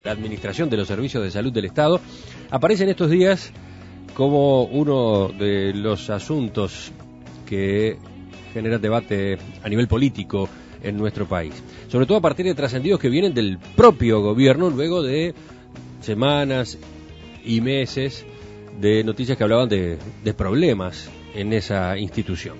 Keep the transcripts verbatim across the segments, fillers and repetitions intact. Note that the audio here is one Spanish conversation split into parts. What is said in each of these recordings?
la administración de los servicios de salud del Estado, aparece en estos días como uno de los asuntos que generan debate a nivel político en nuestro país, sobre todo a partir de trascendidos que vienen del propio gobierno luego de semanas y meses de noticias que hablaban de, de problemas en esa institución.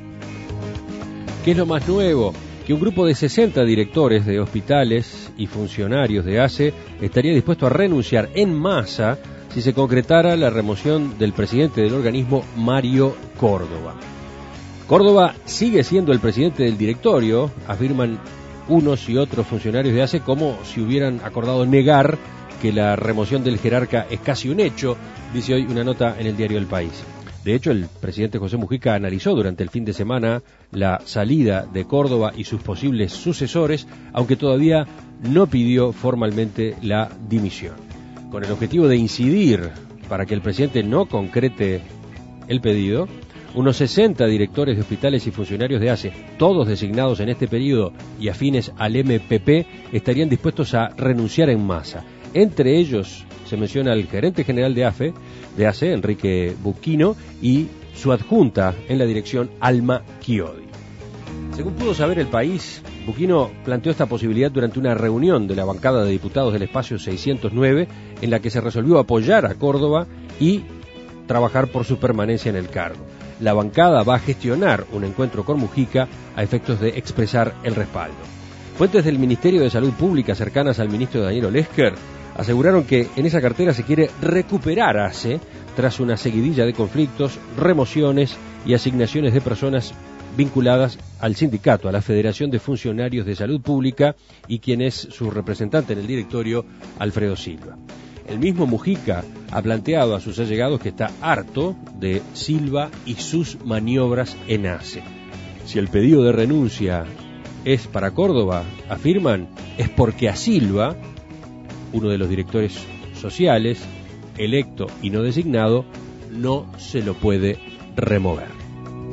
¿Qué es lo más nuevo? Que un grupo de sesenta directores de hospitales y funcionarios de A C E estaría dispuesto a renunciar en masa si se concretara la remoción del presidente del organismo, Mario Córdoba. Córdoba sigue siendo el presidente del directorio, afirman unos y otros funcionarios de A C E, como si hubieran acordado negar que la remoción del jerarca es casi un hecho, dice hoy una nota en el diario El País. De hecho, el presidente José Mujica analizó durante el fin de semana la salida de Córdoba y sus posibles sucesores, aunque todavía no pidió formalmente la dimisión. Con el objetivo de incidir para que el presidente no concrete el pedido, unos sesenta directores de hospitales y funcionarios de A C E, todos designados en este periodo y afines al M P P, estarían dispuestos a renunciar en masa. Entre ellos se menciona al gerente general de A F E, de A C E, Enrique Buquino, y su adjunta en la dirección, Alma Chiodi. Según pudo saber El País, Buquino planteó esta posibilidad durante una reunión de la bancada de diputados del espacio seiscientos nueve, en la que se resolvió apoyar a Córdoba y trabajar por su permanencia en el cargo. La bancada va a gestionar un encuentro con Mujica a efectos de expresar el respaldo. Fuentes del Ministerio de Salud Pública cercanas al ministro Daniel Olesker aseguraron que en esa cartera se quiere recuperar A C E tras una seguidilla de conflictos, remociones y asignaciones de personas vinculadas al sindicato, a la Federación de Funcionarios de Salud Pública, y quien es su representante en el directorio, Alfredo Silva. El mismo Mujica ha planteado a sus allegados que está harto de Silva y sus maniobras en A C E. Si el pedido de renuncia es para Córdoba, afirman, es porque a Silva, uno de los directores sociales, electo y no designado, no se lo puede remover.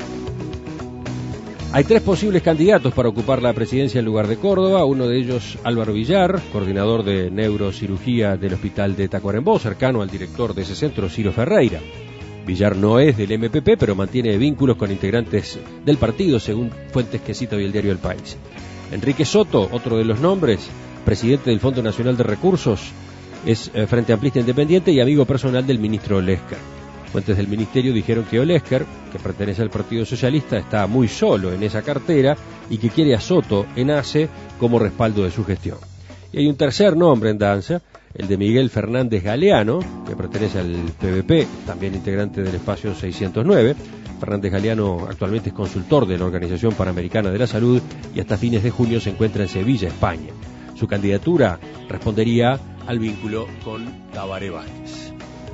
Hay tres posibles candidatos para ocupar la presidencia en lugar de Córdoba, uno de ellos Álvaro Villar, coordinador de neurocirugía del Hospital de Tacuarembó, cercano al director de ese centro, Ciro Ferreira. Villar no es del M P P, pero mantiene vínculos con integrantes del partido, según fuentes que cita hoy el diario El País. Enrique Soto, otro de los nombres, presidente del Fondo Nacional de Recursos, es eh, Frente Amplista Independiente y amigo personal del ministro Olesker. Fuentes del ministerio dijeron que Olesker, que pertenece al Partido Socialista, está muy solo en esa cartera y que quiere a Soto en A C E como respaldo de su gestión. Y hay un tercer nombre en danza, el de Miguel Fernández Galeano, que pertenece al P V P, también integrante del espacio seiscientos nueve. Fernández Galeano actualmente es consultor de la Organización Panamericana de la Salud y hasta fines de junio se encuentra en Sevilla, España. Su candidatura respondería al vínculo con Tabaré Vázquez.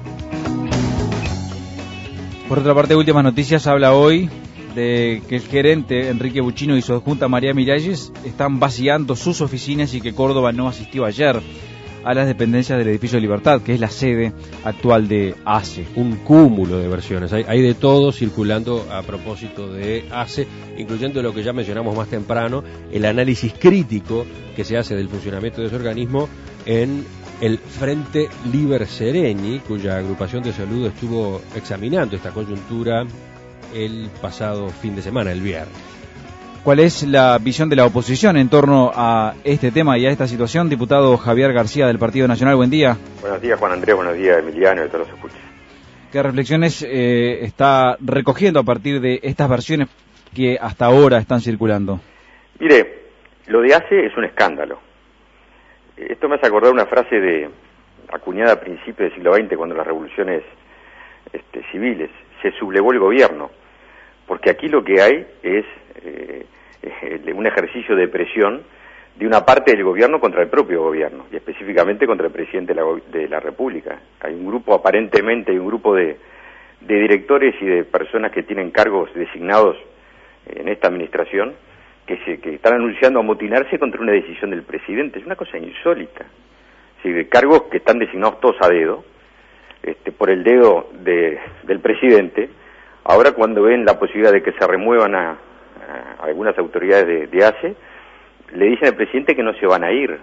Por otra parte, Últimas Noticias habla hoy de que el gerente Enrique Buquino y su adjunta María Miralles están vaciando sus oficinas y que Córdoba no asistió ayer a las dependencias del edificio Libertad, que es la sede actual de A C E. Un cúmulo de versiones, hay, hay de todo circulando a propósito de A C E, incluyendo lo que ya mencionamos más temprano, el análisis crítico que se hace del funcionamiento de ese organismo en el Frente Liber Seregni, cuya agrupación de salud estuvo examinando esta coyuntura el pasado fin de semana, el viernes. ¿Cuál es la visión de la oposición en torno a este tema y a esta situación? Diputado Javier García del Partido Nacional, buen día. Buenos días, Juan Andrés, buenos días, Emiliano, y a todos los escuchas. ¿Qué reflexiones eh, está recogiendo a partir de estas versiones que hasta ahora están circulando? Mire, lo de A C E es un escándalo. Esto me hace acordar una frase de acuñada a principios del siglo veinte, cuando las revoluciones este, civiles, se sublevó el gobierno, porque aquí lo que hay es eh, un ejercicio de presión de una parte del gobierno contra el propio gobierno, y específicamente contra el presidente de la, de la República. Hay un grupo, aparentemente, hay un grupo de, de directores y de personas que tienen cargos designados en esta administración, que, se, que están anunciando amotinarse contra una decisión del presidente. Es una cosa insólita. Sí, de cargos que están designados todos a dedo, este, por el dedo de, del presidente. Ahora, cuando ven la posibilidad de que se remuevan a, a algunas autoridades de, de A C E, le dicen al presidente que no se van a ir.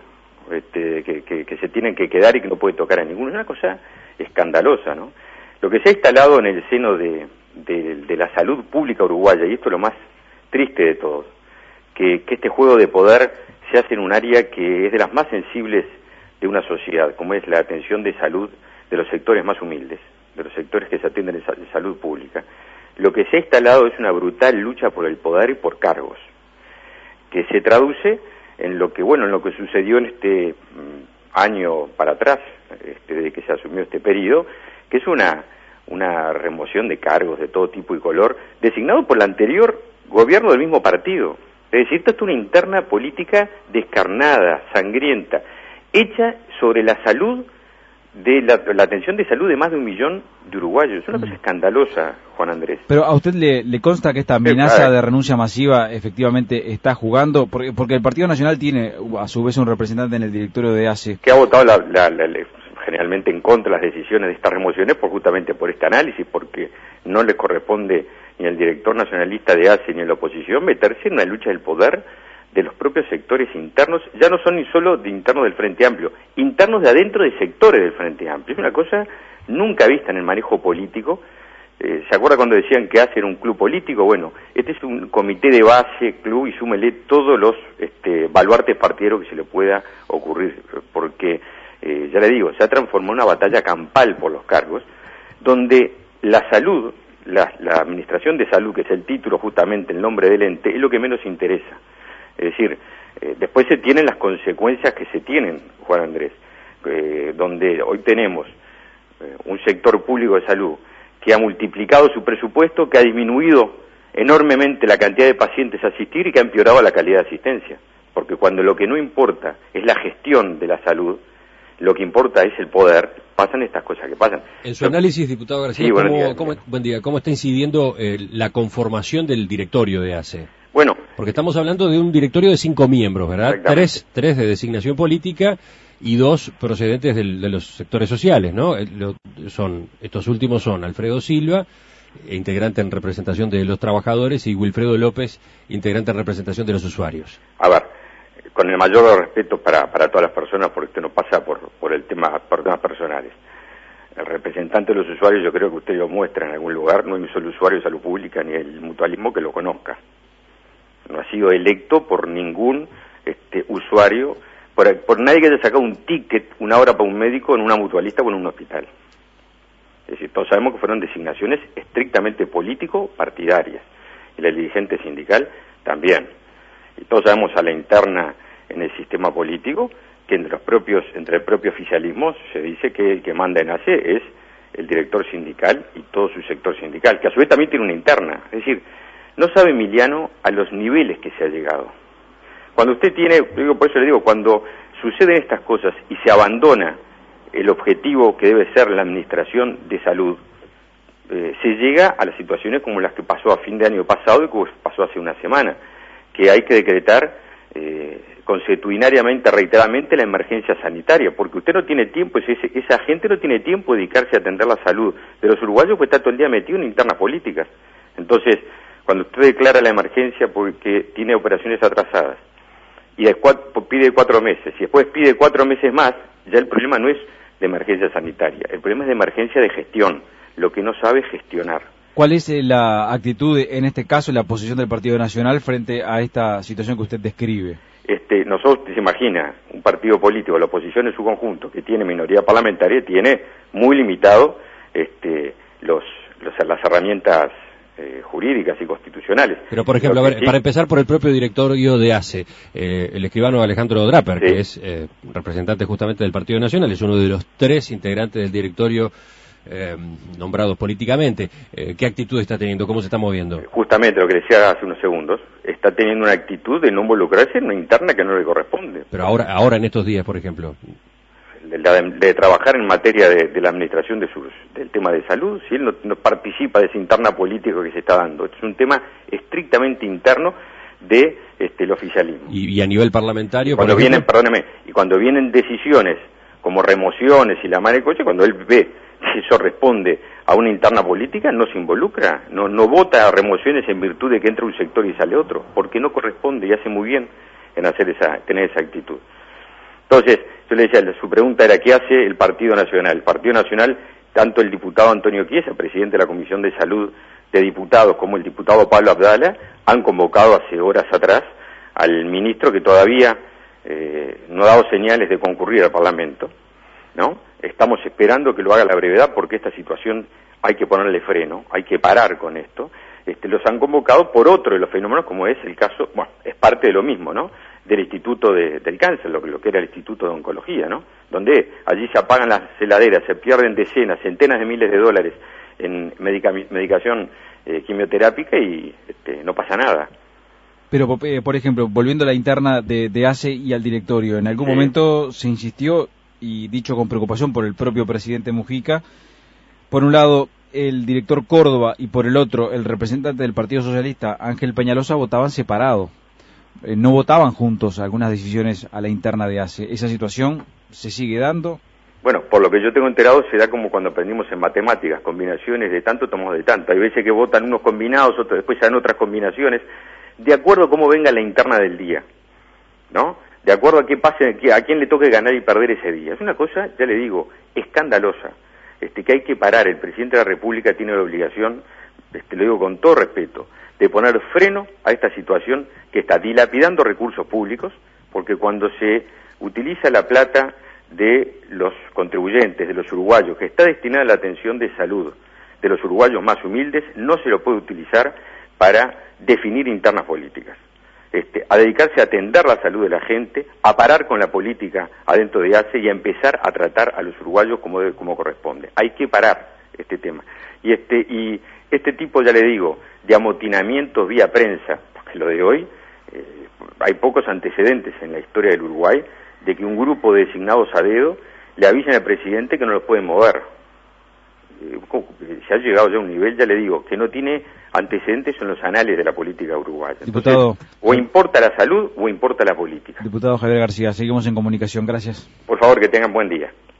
este, que, que, que se tienen que quedar y que no puede tocar a ninguno. Es una cosa escandalosa, ¿no? Lo que se ha instalado en el seno de, de, de la salud pública uruguaya, y esto es lo más triste de todo, que, que este juego de poder se hace en un área que es de las más sensibles de una sociedad, como es la atención de salud de los sectores más humildes, de los sectores que se atienden en salud pública. Lo que se ha instalado es una brutal lucha por el poder y por cargos, que se traduce en lo que, bueno, en lo que sucedió en este mm, año para atrás, este, desde que se asumió este periodo, que es una, una remoción de cargos de todo tipo y color, designado por el anterior gobierno del mismo partido. Es decir, esto es una interna política descarnada, sangrienta, hecha sobre la salud, de la, la atención de salud de más de un millón de uruguayos. Es una cosa escandalosa, Juan Andrés. Pero a usted le, le consta que esta amenaza de renuncia masiva efectivamente está jugando, porque, porque el Partido Nacional tiene a su vez un representante en el directorio de A C E. Que ha votado la, la, la, la, generalmente en contra de las decisiones de estas remociones, por, justamente por este análisis, porque no le corresponde ni al director nacionalista de A C E ni a la oposición meterse en una lucha del poder de los propios sectores internos. Ya no son ni solo de internos del Frente Amplio, internos de adentro de sectores del Frente Amplio. Es una cosa nunca vista en el manejo político. Eh, ¿Se acuerda cuando decían que A C E era un club político? Bueno, este es un comité de base, club, y súmele todos los este, baluartes partideros que se le pueda ocurrir, porque, eh, ya le digo, se ha transformado en una batalla campal por los cargos, donde la salud, la, la administración de salud, que es el título justamente, el nombre del ente, es lo que menos interesa. Es decir, eh, después se tienen las consecuencias que se tienen, Juan Andrés, eh, donde hoy tenemos eh, un sector público de salud que ha multiplicado su presupuesto, que ha disminuido enormemente la cantidad de pacientes a asistir y que ha empeorado la calidad de asistencia. Porque cuando lo que no importa es la gestión de la salud, lo que importa es el poder, pasan estas cosas que pasan. En su análisis, diputado García, sí, ¿cómo, buen día, cómo, buen día, ¿cómo está incidiendo eh, la conformación del directorio de A C E? Bueno, porque estamos hablando de un directorio de cinco miembros, ¿verdad? Tres, tres de designación política y dos procedentes del, de los sectores sociales, ¿no? Lo, son, estos últimos son Alfredo Silva, integrante en representación de los trabajadores, y Wilfredo López, integrante en representación de los usuarios. A ver, con el mayor respeto para, para todas las personas, porque esto no pasa por, por el tema, por temas personales. El representante de los usuarios, yo creo que usted lo muestra en algún lugar, no hay un solo usuario de salud pública ni el mutualismo que lo conozca. No ha sido electo por ningún este, usuario, por, por nadie que haya sacado un ticket, una hora para un médico en una mutualista o en un hospital. Es decir, todos sabemos que fueron designaciones estrictamente político-partidarias, y la dirigente sindical también. Y todos sabemos a la interna en el sistema político que entre los propios, entre el propio oficialismo se dice que el que manda en A C E es el director sindical y todo su sector sindical, que a su vez también tiene una interna. Es decir, no sabe Emiliano a los niveles que se ha llegado. Cuando usted tiene, digo, por eso le digo, cuando suceden estas cosas y se abandona el objetivo que debe ser la administración de salud, eh, se llega a las situaciones como las que pasó a fin de año pasado y como pasó hace una semana, que hay que decretar eh, consuetudinariamente, reiteradamente, la emergencia sanitaria, porque usted no tiene tiempo, ese, esa gente no tiene tiempo de dedicarse a atender la salud de los uruguayos, pues está todo el día metido en internas políticas. Entonces, cuando usted declara la emergencia porque tiene operaciones atrasadas y después pide cuatro meses y después pide cuatro meses más, ya el problema no es de emergencia sanitaria, el problema es de emergencia de gestión, lo que no sabe gestionar. ¿Cuál es la actitud, en este caso, la posición del Partido Nacional frente a esta situación que usted describe? Este, nosotros, se imagina, un partido político, la oposición en su conjunto, que tiene minoría parlamentaria, tiene muy limitado este, los, los, las herramientas Eh, jurídicas y constitucionales. Pero, por ejemplo, a ver, sí, para empezar por el propio directorio de A C E, eh, el escribano Alejandro Draper, sí, que es eh, representante justamente del Partido Nacional, es uno de los tres integrantes del directorio eh, nombrados políticamente. Eh, ¿Qué actitud está teniendo? ¿Cómo se está moviendo? Justamente lo que decía hace unos segundos, está teniendo una actitud de no involucrarse en una interna que no le corresponde. Pero ahora, ahora en estos días, por ejemplo... De, de, de trabajar en materia de, de la administración de sus, del tema de salud, si él no, no participa de esa interna política que se está dando. Es un tema estrictamente interno de este, el oficialismo. ¿Y, y a nivel parlamentario? Cuando vienen, perdóneme, y cuando vienen decisiones como remociones y la mano de coche, cuando él ve que eso responde a una interna política, no se involucra, no, no vota a remociones en virtud de que entra un sector y sale otro, porque no corresponde y hace muy bien en hacer esa, tener esa actitud. Entonces, yo le decía, su pregunta era, ¿qué hace el Partido Nacional? El Partido Nacional, tanto el diputado Antonio Chiesa, presidente de la Comisión de Salud de Diputados, como el diputado Pablo Abdala, han convocado hace horas atrás al ministro que todavía eh, no ha dado señales de concurrir al Parlamento, ¿no? Estamos esperando que lo haga a la brevedad porque esta situación hay que ponerle freno, hay que parar con esto. Este, los han convocado por otro de los fenómenos, como es el caso, bueno, es parte de lo mismo, ¿no? Del Instituto de, del Cáncer, lo, lo que era el Instituto de Oncología, ¿no? Donde allí se apagan las heladeras, se pierden decenas, centenas de miles de dólares en medica, medicación eh, quimioterápica y este, no pasa nada. Pero, eh, por ejemplo, volviendo a la interna de, de A C E y al directorio, en algún sí. momento se insistió, y dicho con preocupación por el propio presidente Mujica, por un lado el director Córdoba y por el otro el representante del Partido Socialista, Ángel Peñalosa, votaban separado, eh, no votaban juntos algunas decisiones a la interna de A C E. ¿Esa situación se sigue dando? Bueno, por lo que yo tengo enterado, se da como cuando aprendimos en matemáticas, combinaciones de tanto tomamos de tanto. Hay veces que votan unos combinados, otros después se dan otras combinaciones, de acuerdo a cómo venga la interna del día, ¿no? De acuerdo a qué pase, a quién le toque ganar y perder ese día. Es una cosa, ya le digo, escandalosa, este, que hay que parar. El presidente de la República tiene la obligación, este, lo digo con todo respeto, de poner freno a esta situación que está dilapidando recursos públicos, porque cuando se utiliza la plata de los contribuyentes, de los uruguayos, que está destinada a la atención de salud de los uruguayos más humildes, no se lo puede utilizar para definir internas políticas. Este, a dedicarse a atender la salud de la gente, a parar con la política adentro de A C E y a empezar a tratar a los uruguayos como, debe, como corresponde. Hay que parar este tema. Y este, y este tipo, ya le digo, de amotinamientos vía prensa, porque lo de hoy, eh, hay pocos antecedentes en la historia del Uruguay de que un grupo de designados a dedo le avisen al presidente que no los pueden mover. Eh, se ha llegado ya a un nivel, ya le digo, que no tiene antecedentes en los anales de la política uruguaya. Diputado, entonces, o importa la salud o importa la política. Diputado Javier García, seguimos en comunicación, gracias. Por favor, que tengan buen día.